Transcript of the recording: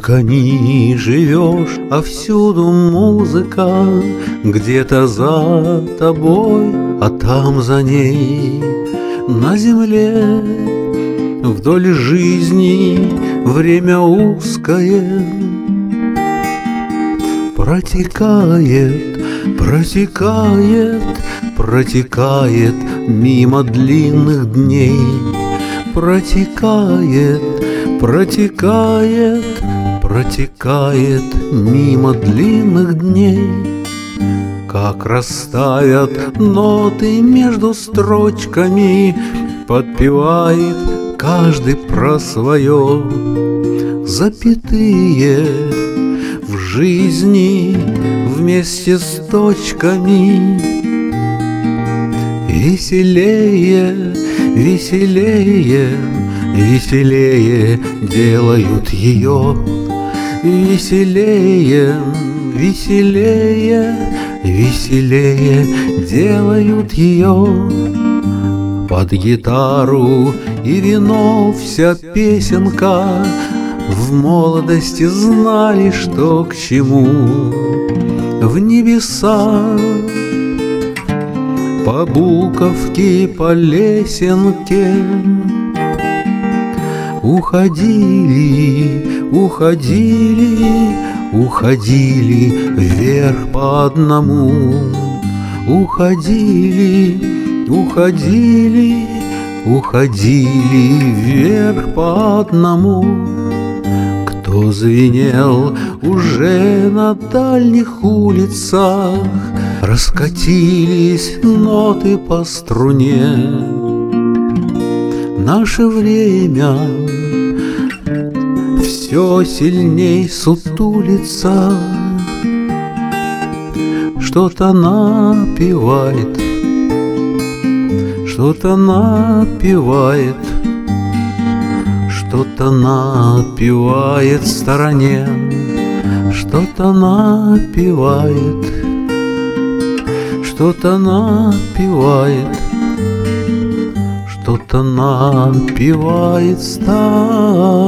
Только не живешь, а всюду музыка, где-то за тобой, а там за ней. На земле вдоль жизни время узкое протекает, протекает, протекает мимо длинных дней. Протекает, протекает, протекает мимо длинных дней. Как растают ноты между строчками, подпевает каждый про свое. Запятые в жизни вместе с точками. Веселее, веселее, веселее делают ее. Веселее, веселее, веселее делают ее. Под гитару и вино вся песенка. В молодости знали, что к чему. В небеса по буковке, по лесенке уходили, уходили, уходили вверх по одному. Уходили, уходили, уходили вверх по одному. Кто звенел уже на дальних улицах, раскатились ноты по струне. Наше время все сильней сутулится, что-то напевает, что-то напевает, что-то напевает в стороне, что-то напевает, что-то напевает, что-то напевает в стороне.